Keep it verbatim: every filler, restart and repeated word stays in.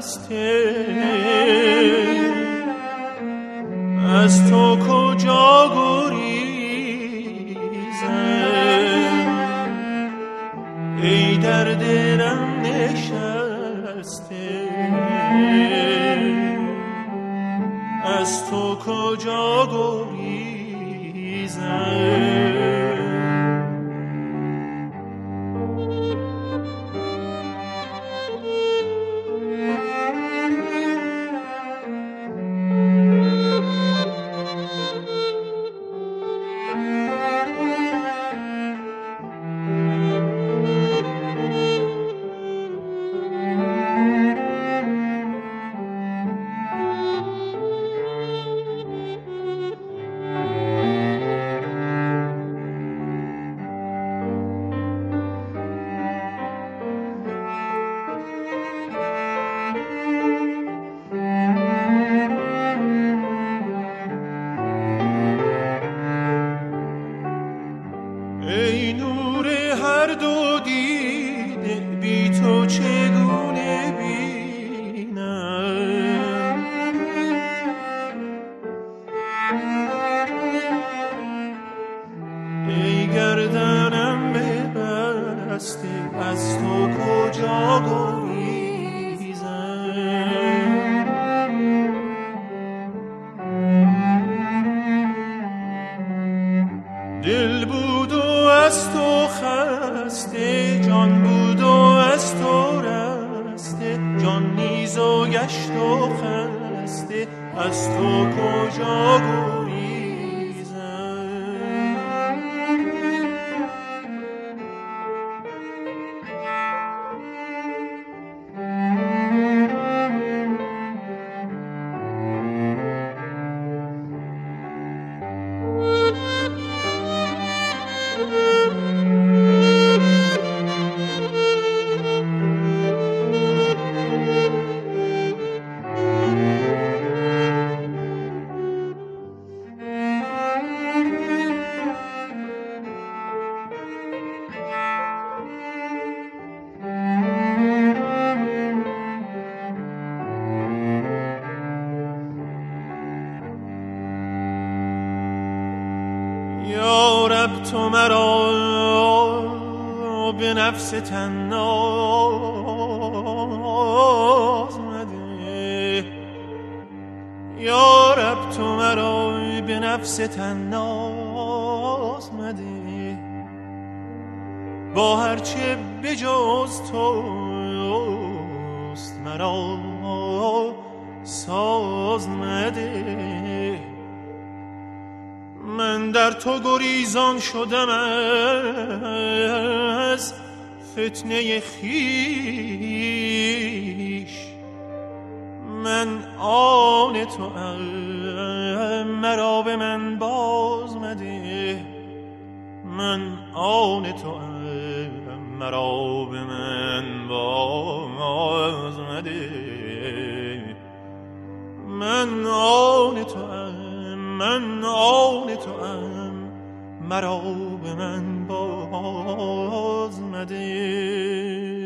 خسته از تو کجا گریزم ای در دلم نشسته از تو کجا گریزم ای نور هر دو دیده بی تو چگونه بینم ای گردنم ببسته از تو کجا گریزم دل بود و از تو خسته جان بود و از تو رسته جان نیز و گشت و خسته از تو کجا گریزم یا رب تو مرا به نفس طناز مده یا رب تو مرا به نفس طناز مده با هرچه بجز توست مرا ساز مده من در تو گریزان شدم از فتنه خویش من آن تو ام مرا به من باز مده من آن تو ام مرا به من باز مده من آن تو ام من آن تو ام مرا به من باز مده